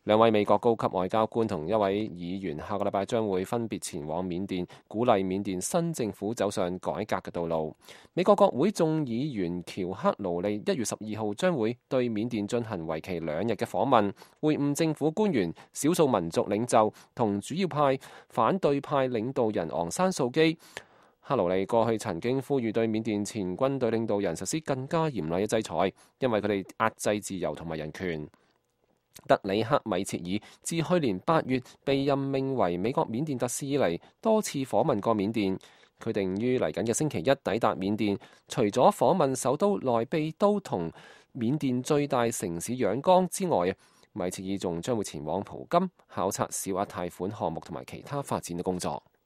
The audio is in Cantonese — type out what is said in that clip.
兩位美國高級外交官同一位議員下個禮拜將會分別前往緬甸，鼓勵緬甸新政府走上改革嘅道路。美國國會眾議員喬克勞利1月12號將會對緬甸進行為期2日嘅訪問，會晤政府官員、少數民族領袖同主要派反對派領導人昂山素基。克勞利過去曾經呼籲對緬甸前軍隊領導人實施更加嚴厲嘅制裁，因為佢哋壓制自由同埋人權。德里克米切爾自去年8月被任命為美國緬甸特使以嚟，多次訪問過緬甸。佢定於嚟緊嘅星期一抵達緬甸，除咗訪問首都內比都同緬甸最大城市仰光之外，米切爾仲將會前往蒲金考察小額貸款項目同埋其他發展嘅工作。